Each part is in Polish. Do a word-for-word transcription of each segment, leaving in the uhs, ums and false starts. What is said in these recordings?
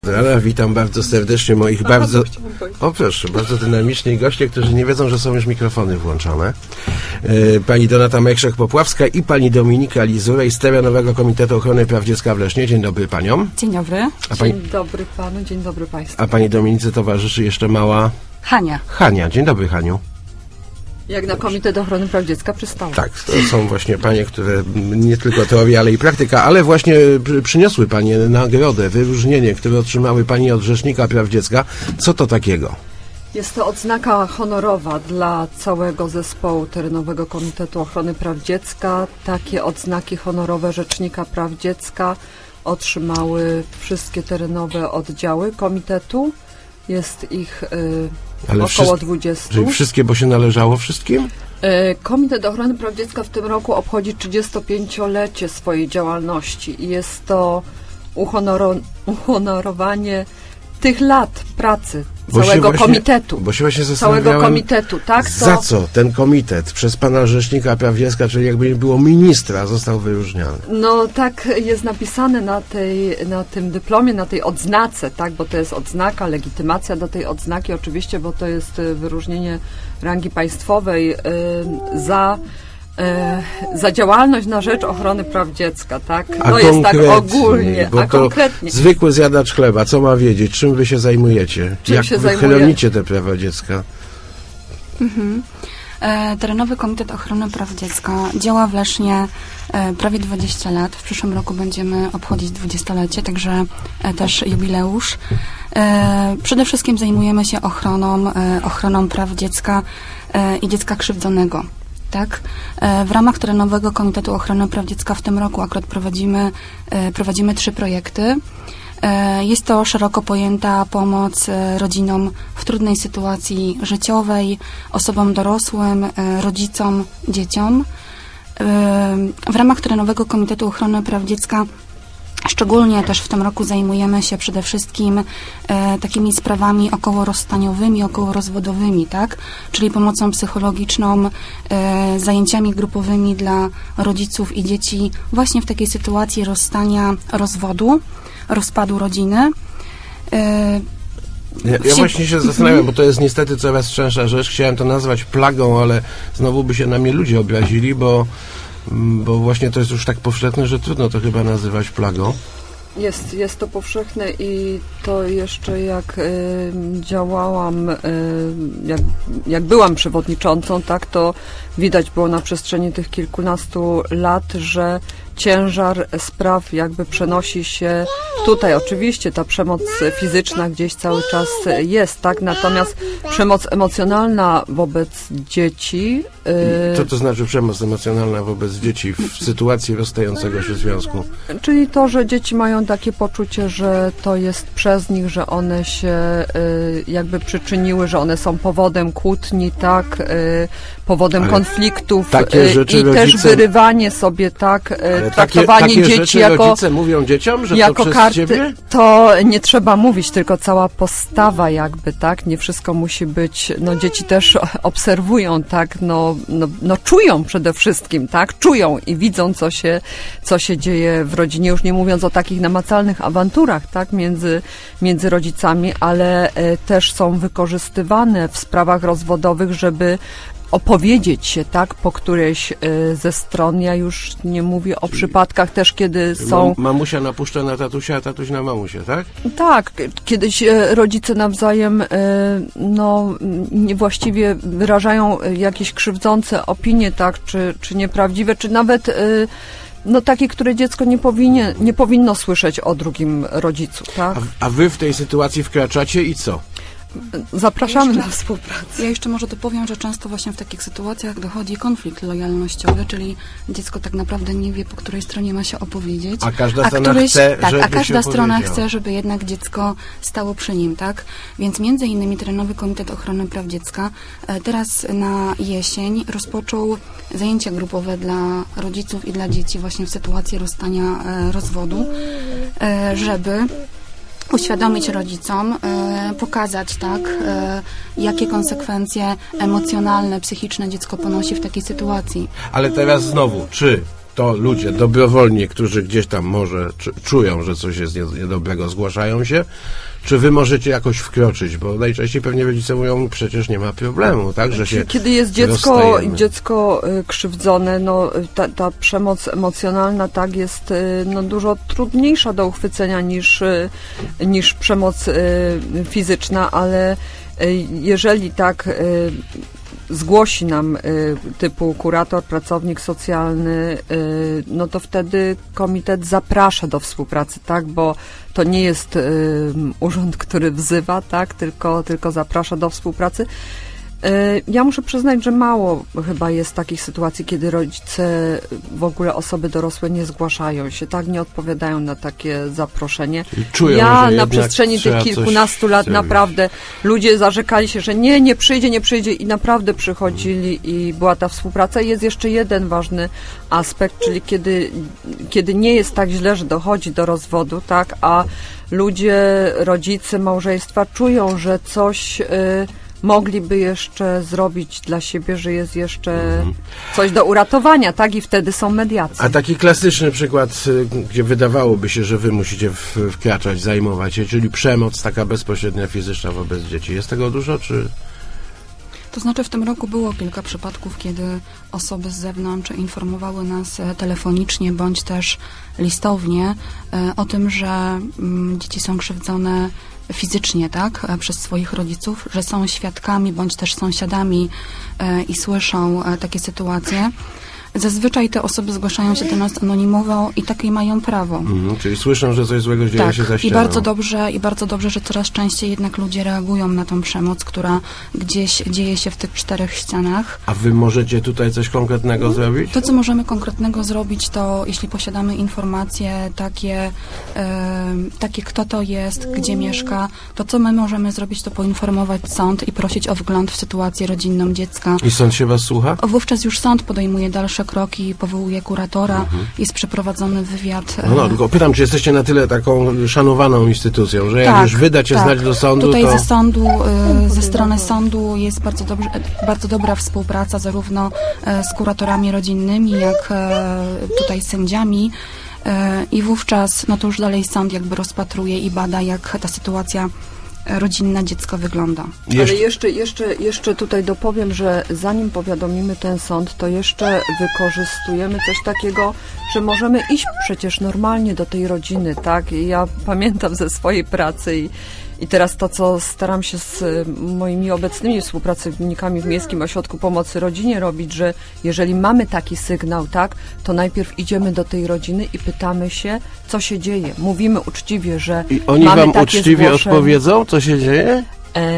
Ale witam bardzo serdecznie moich bardzo, o proszę, bardzo dynamiczni goście, którzy nie wiedzą, że są już mikrofony włączone. Pani Donata Mekrzek-Popławska i pani Dominika Lizurej z Terenowego Komitetu Ochrony Praw Dziecka w Lesznie. Dzień dobry paniom. Dzień dobry. A pani, dzień dobry panu, dzień dobry państwu. A pani Dominice towarzyszy jeszcze mała... Hania. Hania. Dzień dobry, Haniu. Jak na Komitet Ochrony Praw Dziecka przystało. Tak, to są właśnie panie, które nie tylko teoria, ale i praktyka, ale właśnie przyniosły panie nagrodę, wyróżnienie, które otrzymały pani od Rzecznika Praw Dziecka. Co to takiego? Jest to odznaka honorowa dla całego zespołu Terenowego Komitetu Ochrony Praw Dziecka. Takie odznaki honorowe Rzecznika Praw Dziecka otrzymały wszystkie terenowe oddziały komitetu. Jest ich y, Ale około dwudziestu. Czyli wszystkie, bo się należało wszystkim? Y, Komitet Ochrony Praw Dziecka w tym roku obchodzi trzydziestopięciolecie swojej działalności i jest to uhonoro, uhonorowanie tych lat pracy Bo całego właśnie, komitetu. Bo się właśnie całego komitetu, tak? To... Za co ten komitet przez pana Rzecznika Praw Dziecka, czyli jakby nie było ministra, został wyróżniany? No tak jest napisane na, tej, na tym dyplomie, na tej odznace, tak? Bo to jest odznaka, legitymacja do tej odznaki oczywiście, bo to jest wyróżnienie rangi państwowej yy, za za działalność na rzecz ochrony praw dziecka, tak? A to jest tak ogólnie, bo a to konkretnie. Zwykły zjadacz chleba, co ma wiedzieć? Czym wy się zajmujecie? Czym Jak się wy zajmuje? chronicie te prawa dziecka? Mhm. E, Terenowy Komitet Ochrony Praw Dziecka działa w Lesznie e, prawie dwadzieścia lat. W przyszłym roku będziemy obchodzić dwudziestolecie, także e, też jubileusz. E, przede wszystkim zajmujemy się ochroną, e, ochroną praw dziecka e, i dziecka krzywdzonego. Tak. W ramach Terenowego Komitetu Ochrony Praw Dziecka w tym roku akurat prowadzimy, prowadzimy trzy projekty. Jest to szeroko pojęta pomoc rodzinom w trudnej sytuacji życiowej, osobom dorosłym, rodzicom, dzieciom. W ramach Terenowego Komitetu Ochrony Praw Dziecka szczególnie też w tym roku zajmujemy się przede wszystkim e, takimi sprawami okołorozstaniowymi, okołorozwodowymi, tak? Czyli pomocą psychologiczną, e, zajęciami grupowymi dla rodziców i dzieci właśnie w takiej sytuacji rozstania, rozwodu, rozpadu rodziny. E, Ja, ja właśnie się zastanawiam, bo to jest niestety coraz częstsza rzecz. Chciałem to nazwać plagą, ale znowu by się na mnie ludzie obrazili, bo bo właśnie to jest już tak powszechne, że trudno to chyba nazywać plagą. Jest, jest to powszechne i to jeszcze jak y, działałam, y, jak, jak byłam przewodniczącą, tak, to widać było na przestrzeni tych kilkunastu lat, że ciężar spraw jakby przenosi się tutaj. Oczywiście ta przemoc fizyczna gdzieś cały czas jest, tak, natomiast przemoc emocjonalna wobec dzieci... Yy, Co to znaczy przemoc emocjonalna wobec dzieci w sytuacji rozstającego się związku? Czyli to, że dzieci mają takie poczucie, że to jest przez nich, że one się y, jakby przyczyniły, że one są powodem kłótni, tak, y, powodem Ale konfliktów y, i rodzice... też wyrywanie sobie, tak, y, traktowanie takie, takie dzieci rzeczy jako... rodzice mówią dzieciom, że jako to przez karty, ciebie? To nie trzeba mówić, tylko cała postawa jakby, tak, nie wszystko musi być, no dzieci też obserwują, tak, no, no, no czują przede wszystkim, tak, czują i widzą, co się, co się dzieje w rodzinie, już nie mówiąc o takich namacalnych awanturach, tak, między, między rodzicami, ale e, też są wykorzystywane w sprawach rozwodowych, żeby opowiedzieć się, tak, po którejś y, ze stron. Ja już nie mówię o przypadkach też, kiedy są... Mamusia napuszcza na tatusia, a tatuś na mamusię, tak? Tak. Kiedyś y, rodzice nawzajem y, no, niewłaściwie wyrażają jakieś krzywdzące opinie, tak, czy, czy nieprawdziwe, czy nawet y, no takie, które dziecko nie powinien, nie powinno słyszeć o drugim rodzicu, tak? A, a wy w tej sytuacji wkraczacie i co? Zapraszamy jeszcze, na współpracę. Ja jeszcze może dopowiem, że często właśnie w takich sytuacjach dochodzi konflikt lojalnościowy, czyli dziecko tak naprawdę nie wie, po której stronie ma się opowiedzieć. A każda a strona któryś, chce, tak, żeby a każda się strona opowiedziała. chce, żeby jednak dziecko stało przy nim, tak? Więc między innymi Terenowy Komitet Ochrony Praw Dziecka e, teraz na jesień rozpoczął zajęcia grupowe dla rodziców i dla dzieci właśnie w sytuacji rozstania, e, rozwodu, e, żeby uświadomić rodzicom, y, pokazać, tak, y, jakie konsekwencje emocjonalne, psychiczne dziecko ponosi w takiej sytuacji. Ale teraz znowu, czy to ludzie dobrowolnie, którzy gdzieś tam może czują, że coś jest niedobrego, zgłaszają się, czy wy możecie jakoś wkroczyć, bo najczęściej pewnie rodzice mówią, przecież nie ma problemu, tak, że się Kiedy jest dziecko, dziecko krzywdzone, no ta, ta przemoc emocjonalna tak jest no, dużo trudniejsza do uchwycenia niż, niż przemoc fizyczna, ale jeżeli tak zgłosi nam y, typu kurator, pracownik socjalny, y, no to wtedy komitet zaprasza do współpracy, tak, bo to nie jest y, urząd, który wzywa, tak, tylko, tylko zaprasza do współpracy. Ja muszę przyznać, że mało chyba jest takich sytuacji, kiedy rodzice, w ogóle osoby dorosłe nie zgłaszają się, tak, nie odpowiadają na takie zaproszenie. Czują, ja że na przestrzeni tych kilkunastu lat zrobić. Naprawdę ludzie zarzekali się, że nie, nie przyjdzie, nie przyjdzie i naprawdę przychodzili i była ta współpraca. I jest jeszcze jeden ważny aspekt, czyli kiedy, kiedy nie jest tak źle, że dochodzi do rozwodu, tak, a ludzie, rodzice, małżeństwa czują, że coś... Yy, mogliby jeszcze zrobić dla siebie, że jest jeszcze mhm. coś do uratowania, tak? I wtedy są mediacje. A taki klasyczny przykład, gdzie wydawałoby się, że wy musicie w, wkraczać, zajmować się, czyli przemoc taka bezpośrednia, fizyczna wobec dzieci. Jest tego dużo, czy... To znaczy w tym roku było kilka przypadków, kiedy osoby z zewnątrz informowały nas telefonicznie bądź też listownie o tym, że dzieci są krzywdzone fizycznie, tak, przez swoich rodziców, że są świadkami bądź też sąsiadami i słyszą takie sytuacje. Zazwyczaj te osoby zgłaszają się do nas anonimowo i takie mają prawo. Mhm, czyli słyszą, że coś złego dzieje tak, się za ścianą. I bardzo dobrze, i bardzo dobrze, że coraz częściej jednak ludzie reagują na tą przemoc, która gdzieś dzieje się w tych czterech ścianach. A wy możecie tutaj coś konkretnego no, zrobić? To, co możemy konkretnego zrobić, to jeśli posiadamy informacje takie, e, takie kto to jest, gdzie mieszka, to co my możemy zrobić, to poinformować sąd i prosić o wgląd w sytuację rodzinną dziecka. I sąd się was słucha? Wówczas już sąd podejmuje dalsze kroki, powołuje kuratora, mhm. jest przeprowadzony wywiad. No, no, tylko pytam, czy jesteście na tyle taką szanowaną instytucją, że jak tak, już wydacie tak. znać do sądu, Tutaj to... ze sądu, ze strony sądu jest bardzo, dobrze, bardzo dobra współpraca zarówno z kuratorami rodzinnymi, jak tutaj z sędziami i wówczas, no to już dalej sąd jakby rozpatruje i bada, jak ta sytuacja rodzinna dziecko wygląda. Ale jeszcze, jeszcze, jeszcze tutaj dopowiem, że zanim powiadomimy ten sąd, to jeszcze wykorzystujemy coś takiego, że możemy iść przecież normalnie do tej rodziny, tak? I ja pamiętam ze swojej pracy i, i teraz to, co staram się z moimi obecnymi współpracownikami w Miejskim Ośrodku Pomocy Rodzinie robić, że jeżeli mamy taki sygnał, tak, to najpierw idziemy do tej rodziny i pytamy się, co się dzieje. Mówimy uczciwie, że I oni mamy wam takie uczciwie zgłoszenie. odpowiedzą, co się dzieje? E,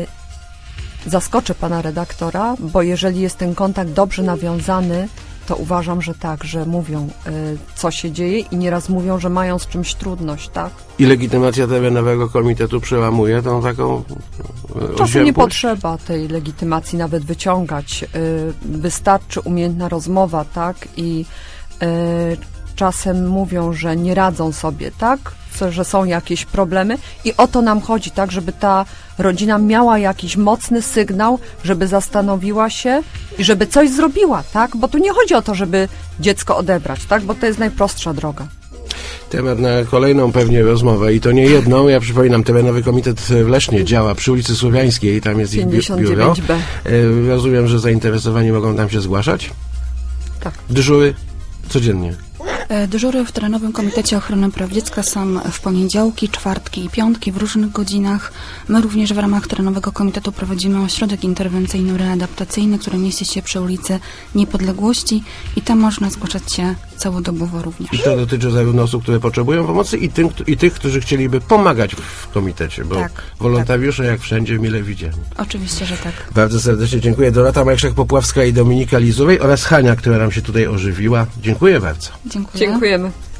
zaskoczę pana redaktora, bo jeżeli jest ten kontakt dobrze nawiązany, to uważam, że tak, że mówią, y, co się dzieje i nieraz mówią, że mają z czymś trudność, tak? I legitymacja terenowego komitetu przełamuje tą taką y, Czasem nie potrzeba tej legitymacji nawet wyciągać. Y, wystarczy umiejętna rozmowa, tak? I y, czasem mówią, że nie radzą sobie, tak? Że są jakieś problemy i o to nam chodzi, tak? Żeby ta rodzina miała jakiś mocny sygnał, żeby zastanowiła się i żeby coś zrobiła, tak? Bo tu nie chodzi o to, żeby dziecko odebrać, tak? Bo to jest najprostsza droga. Temat na kolejną pewnie rozmowę i to nie jedną. Ja przypominam, terenowy komitet w Lesznie działa przy ulicy Słowiańskiej, tam jest ich biuro. pięćdziesiąt dziewięć B. Rozumiem, że zainteresowani mogą tam się zgłaszać? Tak. Dyżury codziennie. Dyżury w Terenowym Komitecie Ochrony Praw Dziecka są w poniedziałki, czwartki i piątki w różnych godzinach. My również w ramach Terenowego Komitetu prowadzimy ośrodek interwencyjno-readaptacyjny, który mieści się przy ulicy Niepodległości i tam można zgłaszać się całodobowo również. I to dotyczy zarówno osób, które potrzebują pomocy i, tym, i tych, którzy chcieliby pomagać w komitecie, bo tak, wolontariusze tak. jak wszędzie mile widziani. Oczywiście, że tak. Bardzo serdecznie dziękuję. Donata Majchrzak-Popławska i Dominika Lizurej oraz Hania, która nam się tutaj ożywiła. Dziękuję bardzo. Dziękuję. Dziękujemy.